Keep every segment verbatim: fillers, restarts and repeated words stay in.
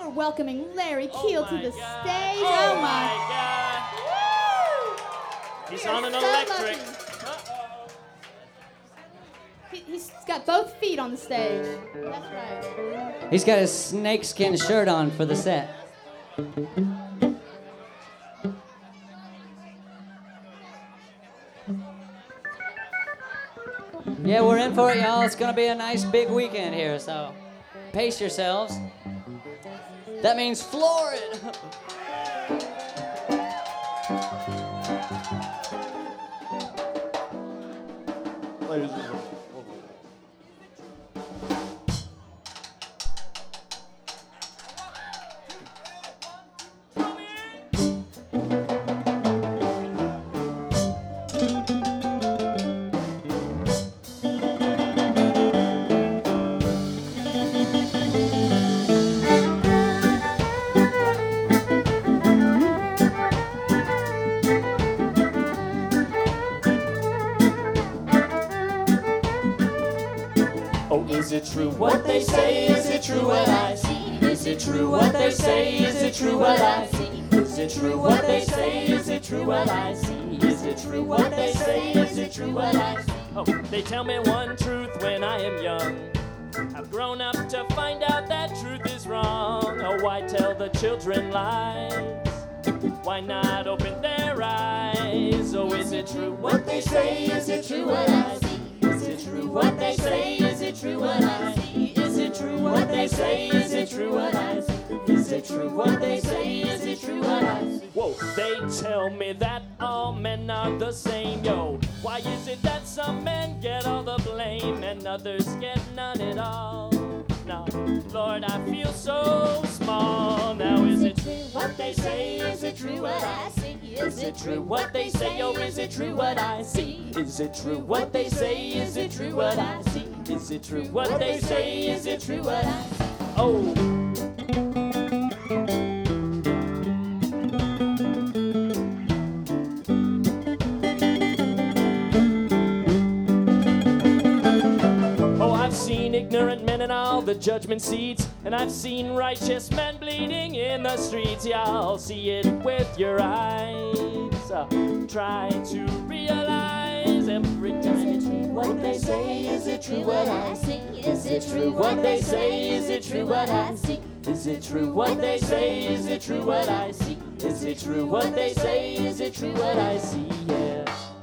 We're welcoming Larry Keel oh to the God. stage. Oh, Oh my my God. Woo! He's We are on an so electric. lucky. Uh-oh. He, he's got both feet on the stage. That's right. He's got his snakeskin shirt on for the set. Yeah, we're in for it, y'all. It's gonna be a nice big weekend here, so pace yourselves. That means floor it. Ladies and gentlemen. Oh, is it true what they say? Is it true what I see? Is it true what they say? Is it true what I see? Is it true what they say? Is it true what I see? Is it true what they say? Is it true what I see? Oh, they tell me one truth when I am young. I've grown up to find out that truth is wrong. Oh, why tell the children lies? Why not open their eyes? Oh, is it true what they say? Is it true what I see? Is it true what they say? Is it true what I see? Is it true what they say? Is it true what I see? Is it true what they say? Is it true what I see? Whoa, they tell me that all men are the same, yo. Why is it that some men get all the blame and others get none at all? Now, Lord, I feel so small. Now, is it true what they say? Is it true what I see? Is it true what they say? Or is it true what I see? Is it true what they say? Is it true what I see? Is it true what they say? Is it true what I see? Oh. I've seen ignorant men in all the judgment seats, and I've seen righteous men bleeding in the streets. Y'all see it with your eyes. Uh, try to realize every time it's true what they say. Is it true what I see? Is it true what they say? Is it true what I see? Is it true what they say? Is it true what I see? Is it true what they say? Is it true what I see? Yeah.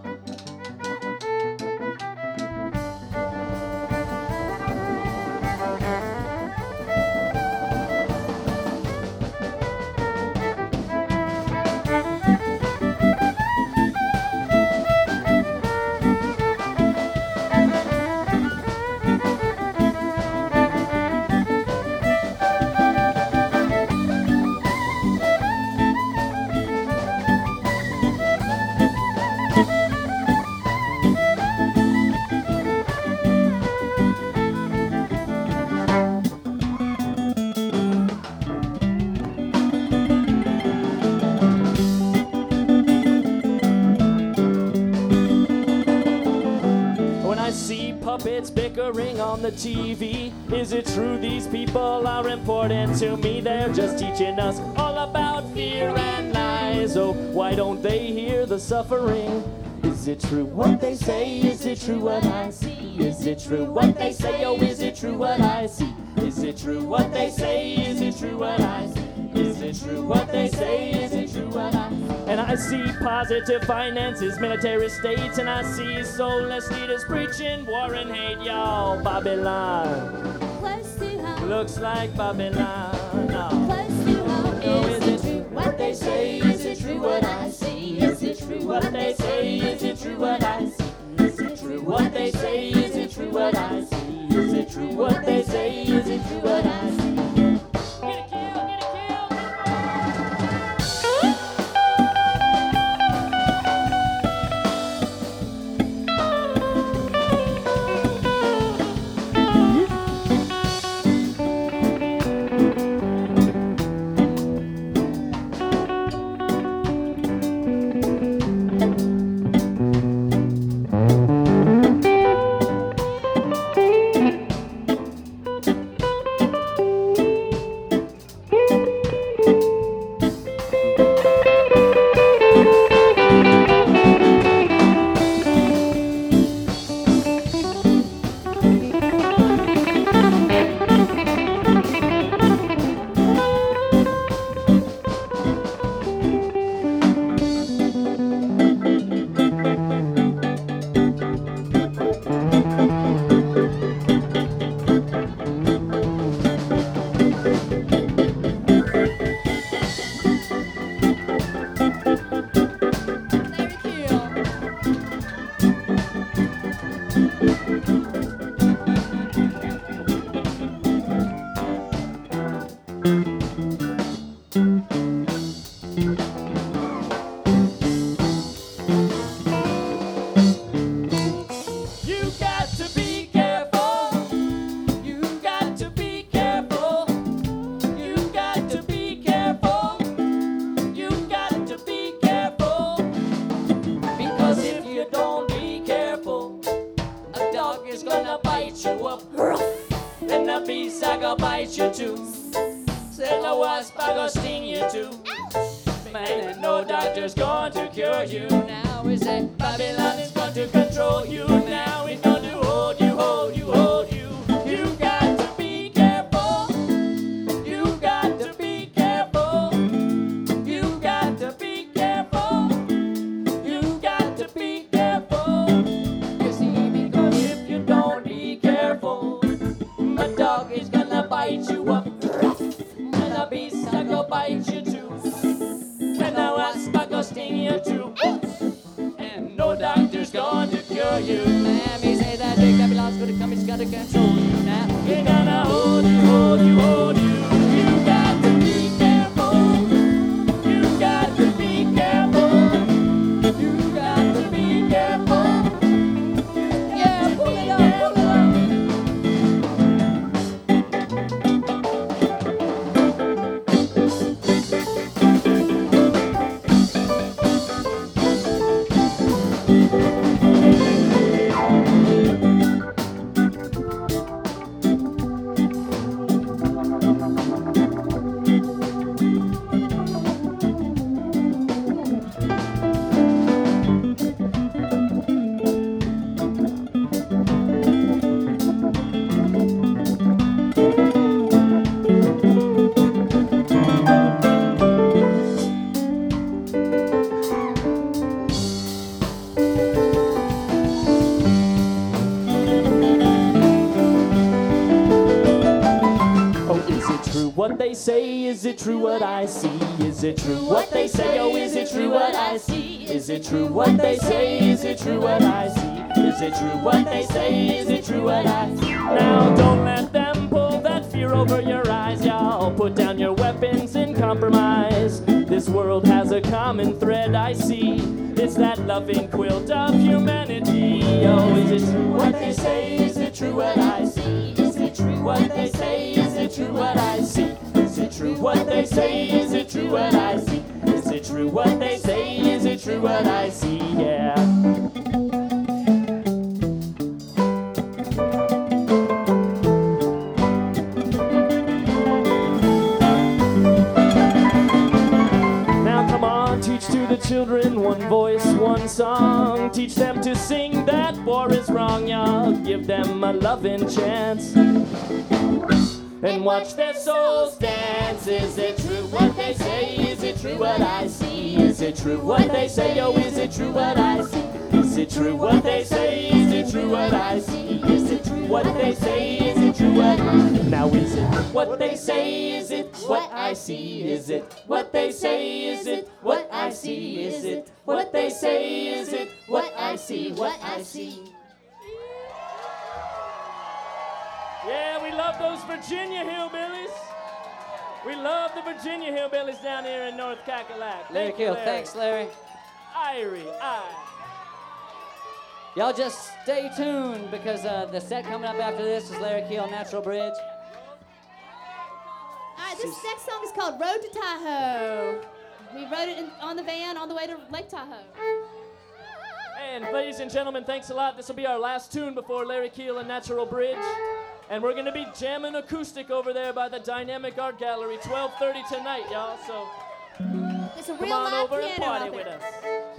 Puppets bickering on the T V. Is it true these people are important to me? They're just teaching us all about fear and lies. Oh, why don't they hear the suffering? Is it true what they say? Is it true what I see? Is it true what they say? Oh, is it true what I see? Is it true what they say? Is it true what I see? Is it true what they say? Is it true what I see? And I see positive finances, military states, and I see soulless leaders preaching war and hate, y'all. Babylon Close to home. looks like Babylon. No. Close to home. No, is it true what they say? Is it true what I see? Is it true what they say? Is it true what I see? Is it true what they say? Is it true what I see? Is it true what they say? Is it true what I see? Get a kill, get a kill. You got to be careful. You got to be careful. You got to be careful. You got to be careful. Because if you don't be careful, a dog is gonna bite you up. And the beast are gonna bite you too. Said the wasp are gonna sting you too. Man, and no doctor's going to cure you. Now we say Babylon is going to control you. Now it's going to hold you, hold you, hold you. You got to be careful. You got to be careful. You got to be careful. You got to be careful. You see, because if you don't be careful, a dog is gonna bite you up. And a beast are gonna bite you too. And the wasp are gonna sting you too. And no doctor's going to cure you. Mammy say that big Babylon's gonna come, it's gotta control you now. We're gonna hold you, hold you, hold you. You got to be careful. You got to be careful. You got to be careful. Yeah, pull it up, pull it up. What they say, is it true what I see? Is it true what they say? Oh, is it true what I see? Is it true what they say? Is it true what I see? Is it true what they say? Is it true what I see? Now don't let them pull that fear over your eyes, y'all. Put down your weapons and compromise. This world has a common thread I see. It's that loving quilt of humanity. Oh, is it true what they say? Is it true what I see? Is it true what they say? Is it true what I see? Is it true what they say? Is it true what I see? Is it true what they say? Is it true what I see? Yeah. Now come on, teach to the children one voice, one song. Teach them to sing that war is wrong, y'all. Give them a loving chance. And watch their souls dance. Is it true what they say? Is it true what I see? Is it true what they say? Oh, is it true what I see? Is it true what they say? Is it true what I see? Is it true what they say? Is it true what I see? Now is it what they say? Is it what I see? Is it what they say? Is it what I see? Is it what they say? Is it what I see? What I see? Yeah, we love those Virginia hillbillies. We love the Virginia hillbillies down here in North Cackalack. Larry Thank you, Kill, Larry. thanks, Larry. Irie, I. Y'all just stay tuned because uh, the set coming up after this is Larry Kill, Natural Bridge. All right, this next song is called Road to Tahoe. We wrote it in, on the van on the way to Lake Tahoe. And ladies and gentlemen, thanks a lot. This will be our last tune before Larry Kiel and Natural Bridge. And we're going to be jamming acoustic over there by the Dynamic Art Gallery, twelve thirty tonight, y'all. So It's a come real on live over and piano party out with there. us.